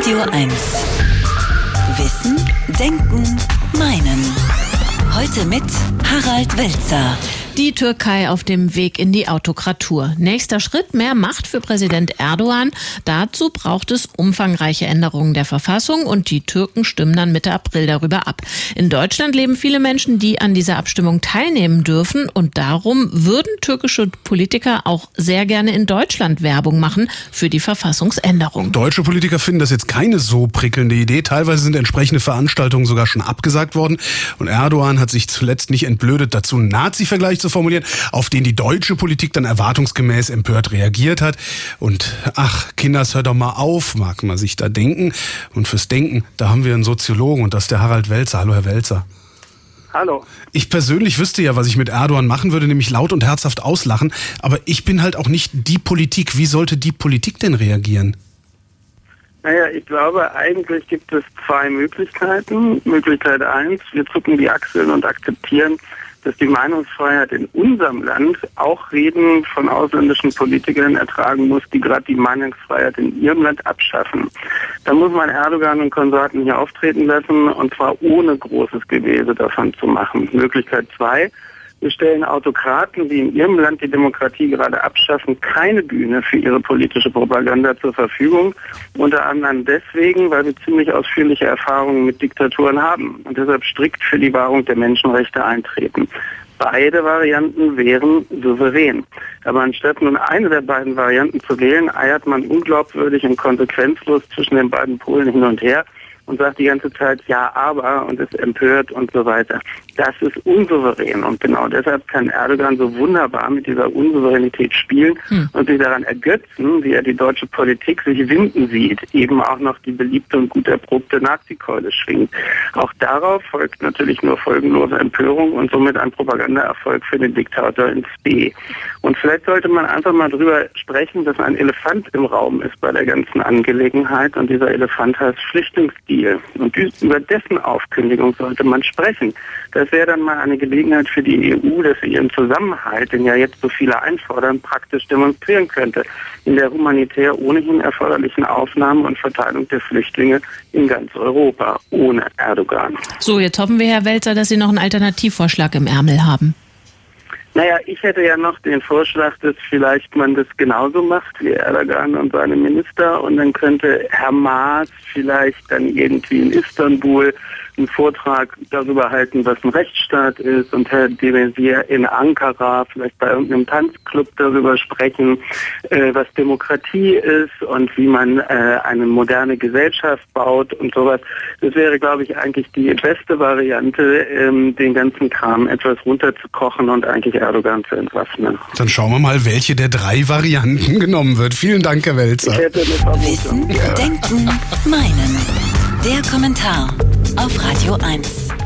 Radio 1. Wissen, Denken, Meinen. Heute mit Harald Welzer. Die Türkei auf dem Weg in die Autokratur. Nächster Schritt, mehr Macht für Präsident Erdogan. Dazu braucht es umfangreiche Änderungen der Verfassung und die Türken stimmen dann Mitte April darüber ab. In Deutschland leben viele Menschen, die an dieser Abstimmung teilnehmen dürfen und darum würden türkische Politiker auch sehr gerne in Deutschland Werbung machen für die Verfassungsänderung. Deutsche Politiker finden das jetzt keine so prickelnde Idee. Teilweise sind entsprechende Veranstaltungen sogar schon abgesagt worden und Erdogan hat sich zuletzt nicht entblödet, dazu einen Nazi-Vergleich zu formulieren, auf den die deutsche Politik dann erwartungsgemäß empört reagiert hat. Und ach, Kinders, hört doch mal auf, mag man sich da denken. Und fürs Denken, da haben wir einen Soziologen und das ist der Harald Welzer. Hallo, Herr Welzer. Hallo. Ich persönlich wüsste ja, was ich mit Erdogan machen würde, nämlich laut und herzhaft auslachen. Aber ich bin halt auch nicht die Politik. Wie sollte die Politik denn reagieren? Naja, ich glaube, eigentlich gibt es zwei Möglichkeiten. Möglichkeit 1, wir zucken die Achseln und akzeptieren, dass die Meinungsfreiheit in unserem Land auch Reden von ausländischen Politikern ertragen muss, die gerade die Meinungsfreiheit in ihrem Land abschaffen. Da muss man Erdogan und Konsorten hier auftreten lassen, und zwar ohne großes Gewese davon zu machen. Möglichkeit 2, wir stellen Autokraten, die in ihrem Land die Demokratie gerade abschaffen, keine Bühne für ihre politische Propaganda zur Verfügung. Unter anderem deswegen, weil wir ziemlich ausführliche Erfahrungen mit Diktaturen haben und deshalb strikt für die Wahrung der Menschenrechte eintreten. Beide Varianten wären souverän. Aber anstatt nun eine der beiden Varianten zu wählen, eiert man unglaubwürdig und konsequenzlos zwischen den beiden Polen hin und her und sagt die ganze Zeit ja, aber und ist empört und so weiter. Das ist unsouverän und genau deshalb kann Erdogan so wunderbar mit dieser Unsouveränität spielen und sich daran ergötzen, wie er die deutsche Politik sich winden sieht, eben auch noch die beliebte und gut erprobte Nazi-Keule schwingt. Auch darauf folgt natürlich nur folgenlose Empörung und somit ein Propagandaerfolg für den Diktator ins B. Und vielleicht sollte man einfach mal drüber sprechen, dass ein Elefant im Raum ist bei der ganzen Angelegenheit und dieser Elefant heißt Flüchtlingsdeal. Und über dessen Aufkündigung sollte man sprechen. Das wäre dann mal eine Gelegenheit für die EU, dass sie ihren Zusammenhalt, den ja jetzt so viele einfordern, praktisch demonstrieren könnte. In der humanitär ohnehin erforderlichen Aufnahme und Verteilung der Flüchtlinge in ganz Europa, ohne Erdogan. So, jetzt hoffen wir, Herr Welzer, dass Sie noch einen Alternativvorschlag im Ärmel haben. Naja, ich hätte ja noch den Vorschlag, dass vielleicht man das genauso macht wie Erdogan und seine Minister und dann könnte Herr Maas vielleicht dann irgendwie in Istanbul einen Vortrag darüber halten, was ein Rechtsstaat ist und Herr de Maizière in Ankara vielleicht bei irgendeinem Tanzclub darüber sprechen, was Demokratie ist und wie man eine moderne Gesellschaft baut und sowas. Das wäre, glaube ich, eigentlich die beste Variante, den ganzen Kram etwas runterzukochen und eigentlich Erdogan zu entwaffnen. Dann schauen wir mal, welche der 3 Varianten genommen wird. Vielen Dank, Herr Welzer. Wissen, Denken, Meinen. Der Kommentar auf Radio 1.